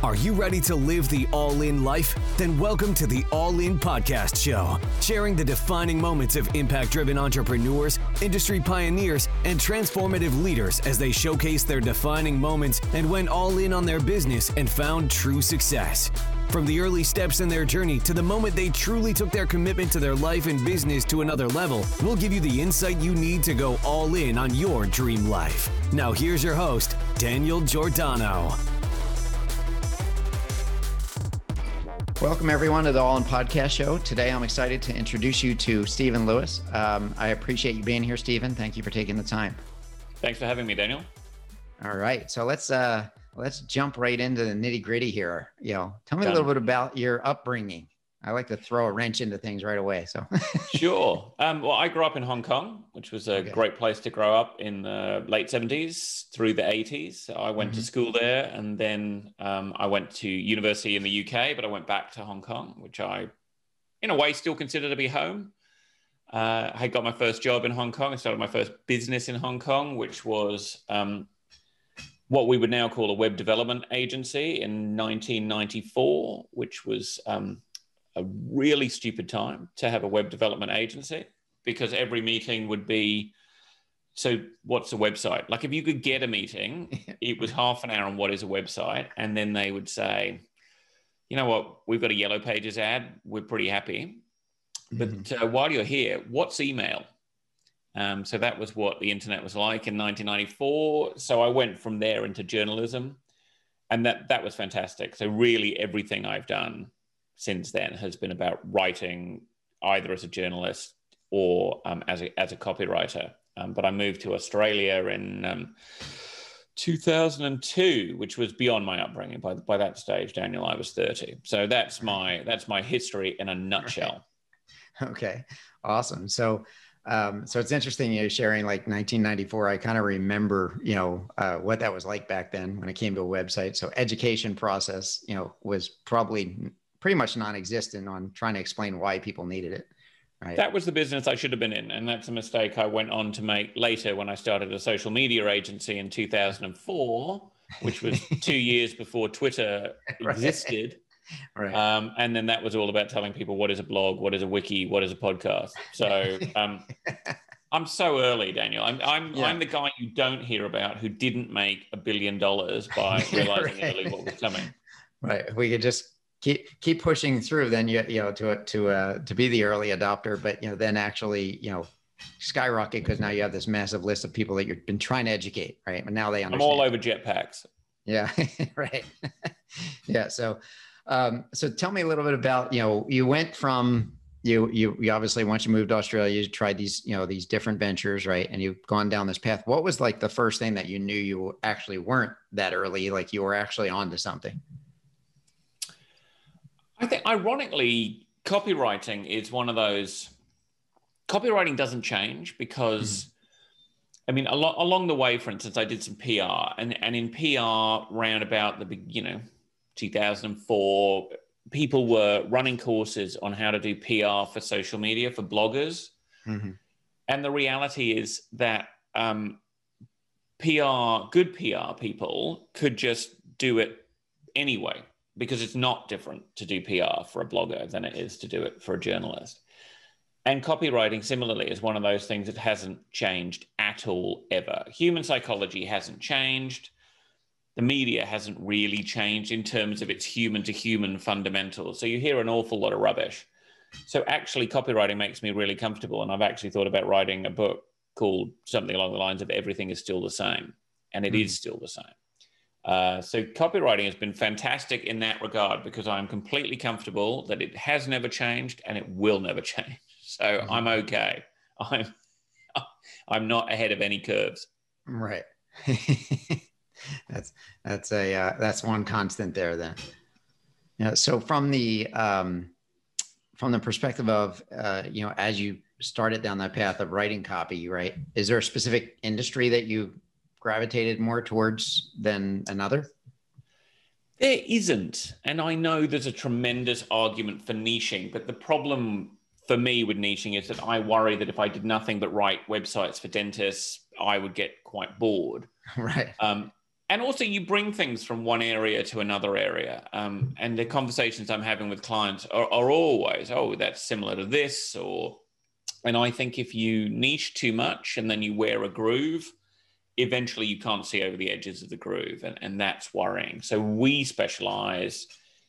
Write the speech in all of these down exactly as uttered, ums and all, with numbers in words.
Are you ready to live the all-in life? Then welcome to the All In Podcast Show, sharing the defining moments of impact-driven entrepreneurs, industry pioneers, and transformative leaders as they showcase their defining moments and went all in on their business and found true success. From the early steps in their journey to the moment they truly took their commitment to their life and business to another level, we'll give you the insight you need to go all in on your dream life. Now here's your host, Daniel Giordano. Welcome, everyone, to the All In Podcast Show. Today, I'm excited to introduce you to Stephen Lewis. Um, I appreciate you being here, Stephen. Thank you for taking the time. Thanks for having me, Daniel. All right, so let's uh, let's jump right into the nitty gritty here. You know, tell me Done. a little bit about your upbringing. I like to throw a wrench into things right away. So Sure. Um, well, I grew up in Hong Kong, which was a Okay. great place to grow up in the late seventies through the eighties. I went Mhm. to school there, and then um, I went to university in the U K, but I went back to Hong Kong, which I, in a way, still consider to be home. Uh, I got my first job in Hong Kong. I started my first business in Hong Kong, which was um, what we would now call a web development agency in nineteen ninety-four, which was um, a really stupid time to have a web development agency, because every meeting would be, so what's a website? Like, if you could get a meeting, it was half an hour on what is a website. And then they would say, you know what, we've got a Yellow Pages ad. We're pretty happy. But Mhm. uh, while you're here, what's email? Um, so that was what the internet was like in nineteen ninety-four. So I went from there into journalism, and that, that was fantastic. So really everything I've done since then has been about writing, either as a journalist or um, as a as a copywriter. Um, but I moved to Australia in um, two thousand two, which was beyond my upbringing. By by that stage, Daniel, I was thirty. So that's my that's my history in a nutshell. Okay, awesome. So, um, so it's interesting you sharing like nineteen ninety-four. I kind of remember, you know, uh, what that was like back then when it came to a website. So, education process, you know, was probably pretty much non-existent on trying to explain why people needed it. Right. That was the business I should have been in, and that's a mistake I went on to make later when I started a social media agency in two thousand four, which was two years before Twitter Right. existed. Right. Um, and then that was all about telling people what is a blog, what is a wiki, what is a podcast. So um, I'm so early, Daniel. I'm I'm Yeah. I'm the guy you don't hear about who didn't make a billion dollars by realizing Right. early what was coming. Right. If we could just keep keep pushing through, then you you know to to uh, to be the early adopter, but you know then actually you know skyrocket, because now you have this massive list of people that you've been trying to educate, right? And now they I'm understand. all over jetpacks. Yeah. Right. Yeah. So, um, so tell me a little bit about, you know, you went from you, you, you obviously, once you moved to Australia, you tried these, you know, these different ventures, right? And you've gone down this path. What was like the first thing that you knew you actually weren't that early, like you were actually onto something? I think, ironically, copywriting is one of those. Copywriting doesn't change because, I mean, al- along the way, for instance, I did some P R, and, and in P R, round about the big, you know, two thousand four, people were running courses on how to do P R for social media for bloggers. Mm-hmm. And the reality is that um, P R, good P R people could just do it anyway, because it's not different to do P R for a blogger than it is to do it for a journalist. And copywriting, similarly, is one of those things that hasn't changed at all, ever. Human psychology hasn't changed. The media hasn't really changed in terms of its human-to-human fundamentals. So you hear an awful lot of rubbish. So actually, copywriting makes me really comfortable. And I've actually thought about writing a book called something along the lines of Everything is Still the Same. And it Mm. is still the same. Uh, so copywriting has been fantastic in that regard, because I'm completely comfortable that it has never changed and it will never change. So Mhm. I'm okay. I'm I'm not ahead of any curves. Right. that's, that's a, uh, that's one constant there then. Yeah. So from the, um, from the perspective of, uh, you know, as you started down that path of writing copy, right? Is there a specific industry that you gravitated more towards than another? There isn't. And I know there's a tremendous argument for niching, but the problem for me with niching is that I worry that if I did nothing but write websites for dentists, I would get quite bored. Right. Um, and also you bring things from one area to another area. Um, and the conversations I'm having with clients are, are always, oh, that's similar to this. Or, and I think if you niche too much and then you wear a groove, eventually you can't see over the edges of the groove. And, and that's worrying. So we specialize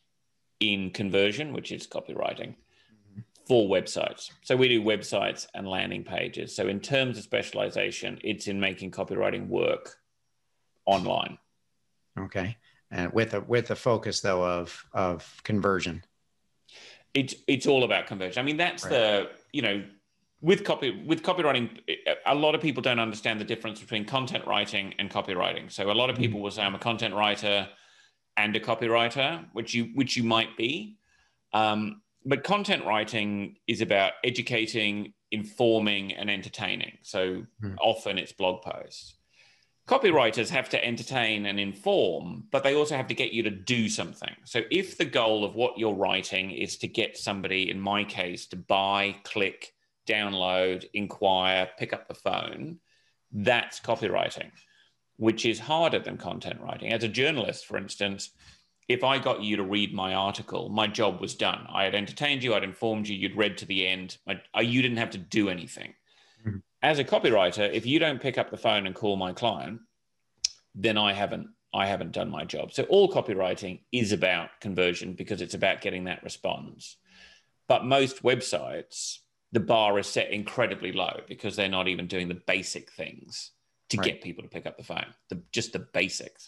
in conversion, which is copywriting, for websites. So we do websites and landing pages. So in terms of specialization, it's in making copywriting work online. Okay. And with a with a focus though of of conversion. It's it's all about conversion. I mean, that's right. the, you know, with copy with copywriting, a lot of people don't understand the difference between content writing and copywriting. So a lot of people mm-hmm. will say I'm a content writer and a copywriter, which you which you might be. Um, but content writing is about educating, informing, and entertaining. So mm-hmm. often it's blog posts. Copywriters have to entertain and inform, but they also have to get you to do something. So if the goal of what you're writing is to get somebody, in my case, to buy, click, download, inquire, pick up the phone, that's copywriting, which is harder than content writing. As a journalist, for instance, if I got you to read my article, my job was done. I had entertained you, I'd informed you, you'd read to the end. I, you didn't have to do anything. Mm-hmm. As a copywriter, if you don't pick up the phone and call my client, then I haven't I haven't done my job. So all copywriting is about conversion because it's about getting that response. But most websites, the bar is set incredibly low because they're not even doing the basic things to right. get people to pick up the phone, the, just the basics.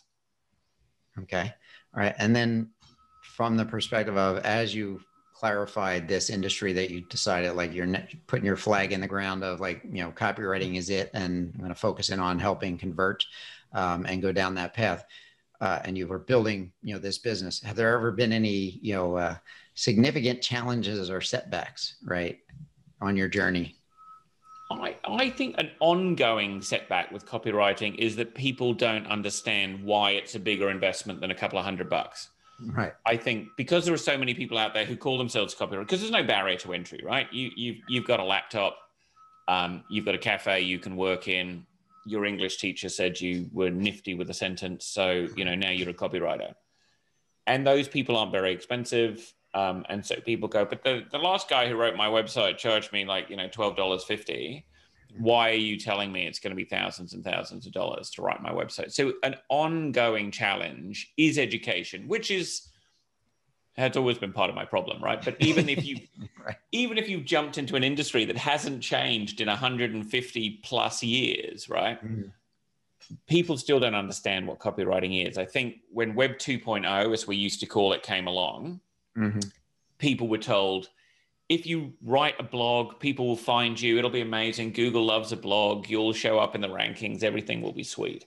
Okay. All right. And then from the perspective of, as you clarified this industry that you decided, like you're putting your flag in the ground of like, you know, copywriting is it, and I'm going to focus in on helping convert um, and go down that path. Uh, and you were building, you know, this business. Have there ever been any, you know, uh, significant challenges or setbacks, right, on your journey? I, I think an ongoing setback with copywriting is that people don't understand why it's a bigger investment than a couple of hundred bucks. Right. I think because there are so many people out there who call themselves copywriters, because there's no barrier to entry, right? You, you've, you've got a laptop, um, you've got a cafe you can work in. Your English teacher said you were nifty with a sentence, so you know now you're a copywriter. And those people aren't very expensive. Um, and so people go, but the, the last guy who wrote my website charged me like, you know, twelve dollars and fifty cents. Why are you telling me it's going to be thousands and thousands of dollars to write my website? So an ongoing challenge is education, which is, has always been part of my problem, right? But even if you, right. even if you've jumped into an industry that hasn't changed in one hundred fifty plus years, right? Mm-hmm. People still don't understand what copywriting is. I think when Web two point oh, as we used to call it, came along, mm-hmm. people were told, if you write a blog, people will find you. It'll be amazing. Google loves a blog. You'll show up in the rankings. Everything will be sweet.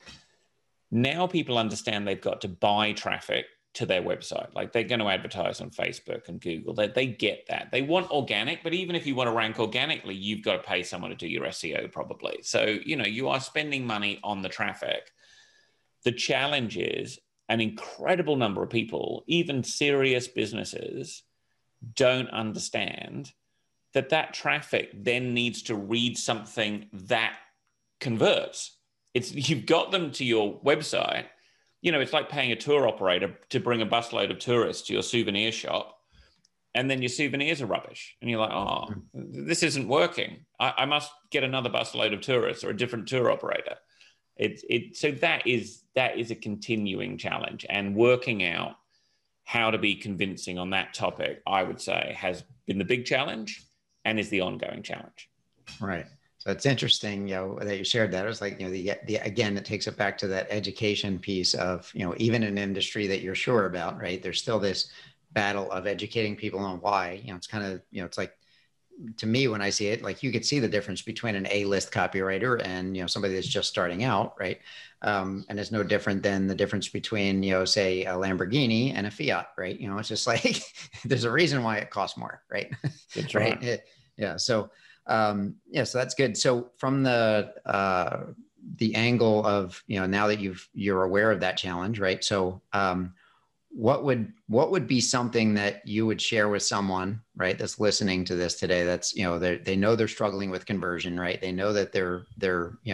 Now people understand they've got to buy traffic to their website. Like they're going to advertise on Facebook and Google. They, they get that. They want organic, but even if you want to rank organically, you've got to pay someone to do your S E O probably. So, you know, you are spending money on the traffic. The challenge is an incredible number of people, even serious businesses, don't understand that that traffic then needs to read something that converts. It's, you've got them to your website. You know, it's like paying a tour operator to bring a busload of tourists to your souvenir shop, and then your souvenirs are rubbish. And you're like, oh, this isn't working. I, I must get another busload of tourists or a different tour operator. It, it, so that is, that is a continuing challenge, and working out how to be convincing on that topic, I would say, has been the big challenge and is the ongoing challenge. Right. So it's interesting, you know, that you shared that. It was like, you know, the, the again, it takes it back to that education piece of, you know, even an industry that you're sure about, right? There's still this battle of educating people on why. You know, it's kind of, you know, it's like, to me, when I see it, like you could see the difference between an A-list copywriter and, you know, somebody that's just starting out, right? Um, and it's no different than the difference between, you know, say a Lamborghini and a Fiat, right? You know, it's just like, there's a reason why it costs more, right? That's right. right? It, yeah. So, um, yeah, so that's good. So from the, uh, the angle of, you know, now that you've, you're aware of that challenge, right? So, um, what would, what would be something that you would share with someone, right, that's listening to this today, that's, you know, they they know they're struggling with conversion, right? They know that they're, they're, you know,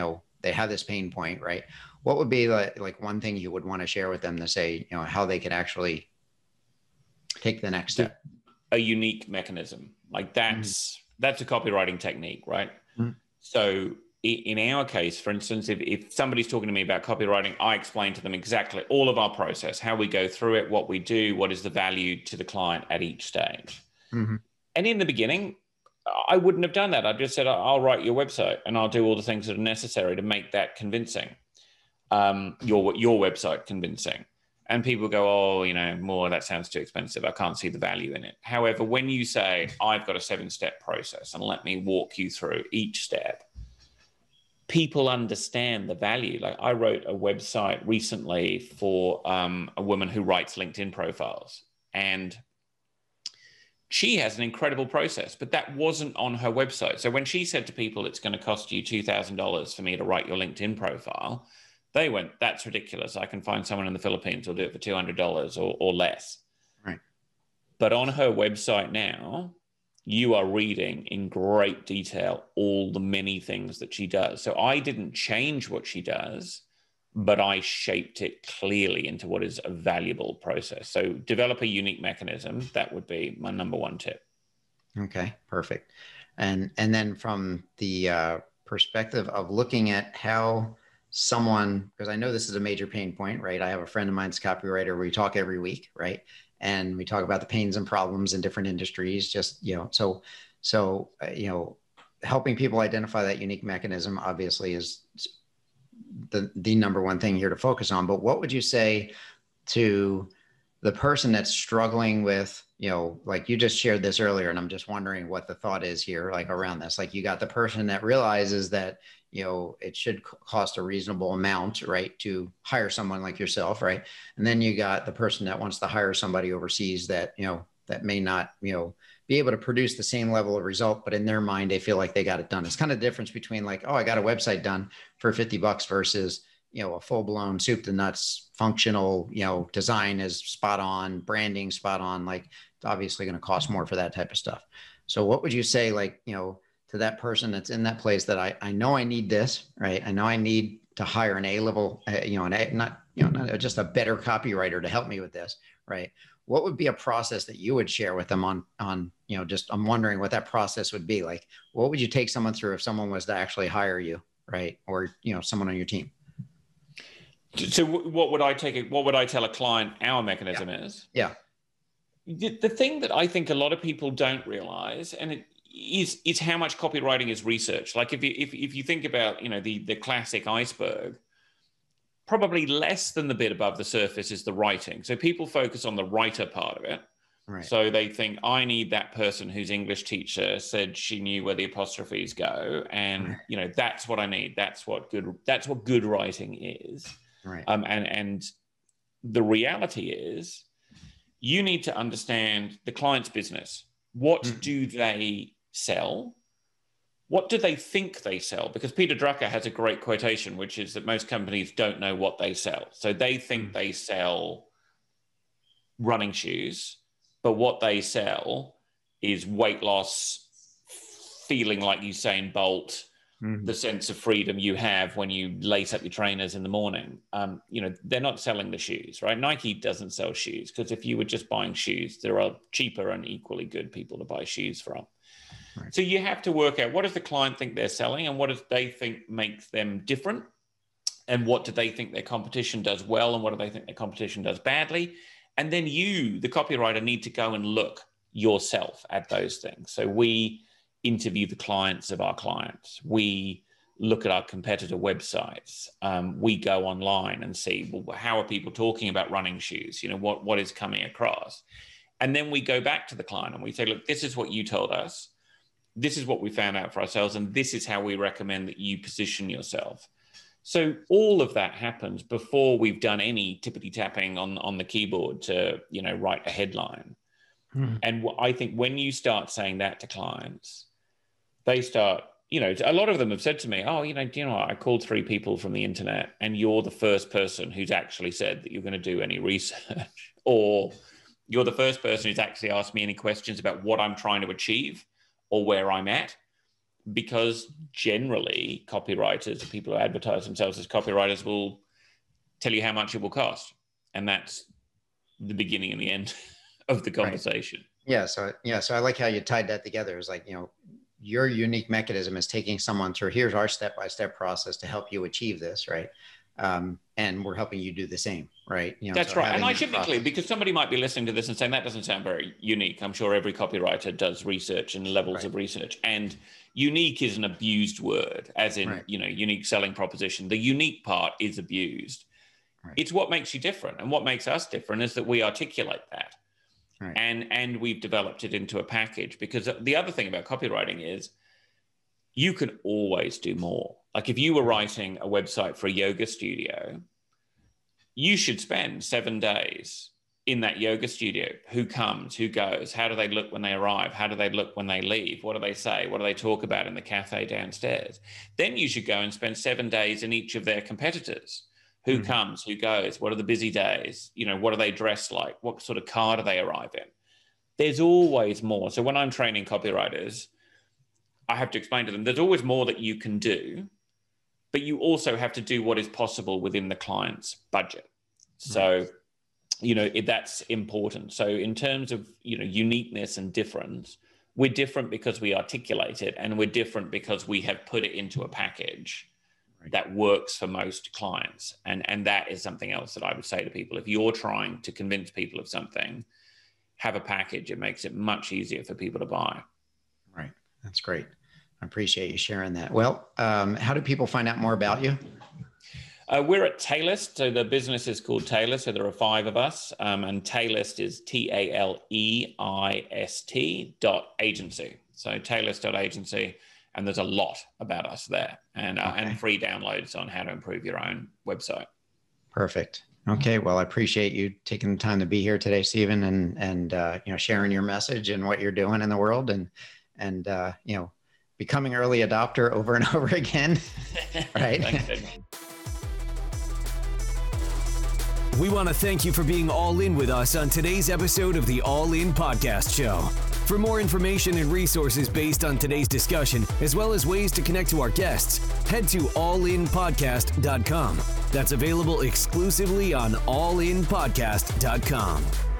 they have this pain point, right? What would be like, like one thing you would want to share with them to say, you know, how they could actually take the next step? A unique mechanism. Like that's, mm-hmm. that's a copywriting technique, right? Mm-hmm. So in our case, for instance, if, if somebody's talking to me about copywriting, I explain to them exactly all of our process, how we go through it, what we do, what is the value to the client at each stage. Mm-hmm. And in the beginning, I wouldn't have done that. I just said, I'll write your website and I'll do all the things that are necessary to make that convincing, um, your, your website convincing. And people go, oh, you know, more, that sounds too expensive. I can't see the value in it. However, when you say, I've got a seven-step process and let me walk you through each step, people understand the value. Like I wrote a website recently for um, a woman who writes LinkedIn profiles, and she has an incredible process, but that wasn't on her website. So when she said to people, it's going to cost you two thousand dollars for me to write your LinkedIn profile, they went, that's ridiculous. I can find someone in the Philippines who'll do it for two hundred dollars or, or less. Right. But on her website now, you are reading in great detail all the many things that she does. So I didn't change what she does, but I shaped it clearly into what is a valuable process. So develop a unique mechanism. That would be my number one tip. Okay, perfect. And, and then from the uh, perspective of looking at how someone, because I know this is a major pain point, right? I have a friend of mine's copywriter. We talk every week, right? And we talk about the pains and problems in different industries, just, you know, so, so, uh, you know, helping people identify that unique mechanism obviously is the, the number one thing here to focus on. But what would you say to the person that's struggling with, you know, like you just shared this earlier, and I'm just wondering what the thought is here, like around this, like you got the person that realizes that, you know, it should cost a reasonable amount, right, to hire someone like yourself, right? And then you got the person that wants to hire somebody overseas that, you know, that may not, you know, be able to produce the same level of result, but in their mind, they feel like they got it done. It's kind of the difference between like, oh, I got a website done for fifty bucks versus, you know, a full blown soup to nuts functional, you know, design is spot on, branding spot on, like it's obviously going to cost more for that type of stuff. So what would you say, like, you know, to that person that's in that place that I, I know I need this, right? I know I need to hire an A-level, uh, you know, an A, not, you know, not just a better copywriter to help me with this, right? What would be a process that you would share with them on, on, you know, just, I'm wondering what that process would be like. What would you take someone through if someone was to actually hire you, right? Or, you know, someone on your team? So what would I take it? What would I tell a client our mechanism yeah. is? Yeah. The, the thing that I think a lot of people don't realize, and it is, is how much copywriting is research. Like if you, if, if you think about, you know, the, the classic iceberg, probably less than the bit above the surface is the writing. So people focus on the writer part of it. Right. So they think, I need that person whose English teacher said she knew where the apostrophes go. And, right. you know, that's what I need. That's what good, that's what good writing is. Right. Um, and, and the reality is you need to understand the client's business. What mm. do they sell? What do they think they sell? Because Peter Drucker has a great quotation, which is that most companies don't know what they sell. So they think mm. they sell running shoes, but what they sell is weight loss, feeling like Usain Bolt, mm-hmm. the sense of freedom you have when you lace up your trainers in the morning. Um, you know, they're not selling the shoes, right? Nike doesn't sell shoes because if you were just buying shoes, there are cheaper and equally good people to buy shoes from. Right. So you have to work out what does the client think they're selling and what do they think makes them different, and what do they think their competition does well and what do they think their competition does badly. And then you, the copywriter, need to go and look yourself at those things. So we interview the clients of our clients. We look at our competitor websites. Um, we go online and see, well, how are people talking about running shoes? You know, what, what is coming across? And then we go back to the client and we say, look, this is what you told us. This is what we found out for ourselves. And this is how we recommend that you position yourself. So all of that happens before we've done any tippity tapping on, on the keyboard to, you know, write a headline. Hmm. And I think when you start saying that to clients, they start, you know, a lot of them have said to me, oh, you know, do you know what? I called three people from the internet and you're the first person who's actually said that you're going to do any research, or you're the first person who's actually asked me any questions about what I'm trying to achieve or where I'm at. because generally copywriters, people who advertise themselves as copywriters, will tell you how much it will cost. And that's the beginning and the end of the conversation. Right. Yeah. So, yeah. So I like how you tied that together. It's like, you know, your unique mechanism is taking someone through, here's our step-by-step process to help you achieve this. Right. Um, and we're helping you do the same, right? You know, That's so right. And I typically, process. because somebody might be listening to this and saying that doesn't sound very unique. I'm sure every copywriter does research and levels right. of research. And unique is an abused word, as in, right. you know, unique selling proposition. The unique part is abused. Right. It's what makes you different. And what makes us different is that we articulate that. Right. And, and we've developed it into a package, because the other thing about copywriting is you can always do more. Like if you were writing a website for a yoga studio, you should spend seven days in that yoga studio. Who comes, who goes, how do they look when they arrive? How do they look when they leave? What do they say? What do they talk about in the cafe downstairs? Then you should go and spend seven days in each of their competitors. Who mm-hmm. comes, who goes? What are the busy days? You know, what are they dressed like? What sort of car do they arrive in? There's always more. So when I'm training copywriters, I have to explain to them, there's always more that you can do, but you also have to do what is possible within the client's budget. So, right. you know, if that's important. So in terms of, you know, uniqueness and difference, we're different because we articulate it, and we're different because we have put it into a package right. that works for most clients. And, and that is something else that I would say to people. If you're trying to convince people of something, have a package. It makes it much easier for people to buy. Right. That's great. I appreciate you sharing that. Well, um, how do people find out more about you? Uh, we're at Tailist. So the business is called Tailist. So there are five of us. Um, and Tailist is T A L E I S T dot agency. So Tailist dot agency. And there's a lot about us there, and, uh, okay. and free downloads on how to improve your own website. Perfect. Okay. Well, I appreciate you taking the time to be here today, Stephen, and, and, uh, you know, sharing your message and what you're doing in the world, and, and, uh, you know, becoming early adopter over and over again. Right. Thanks, we want to thank you for being all in with us on today's episode of the All In Podcast Show. For more information and resources based on today's discussion, as well as ways to connect to our guests, head to all in podcast dot com. That's available exclusively on all in podcast dot com.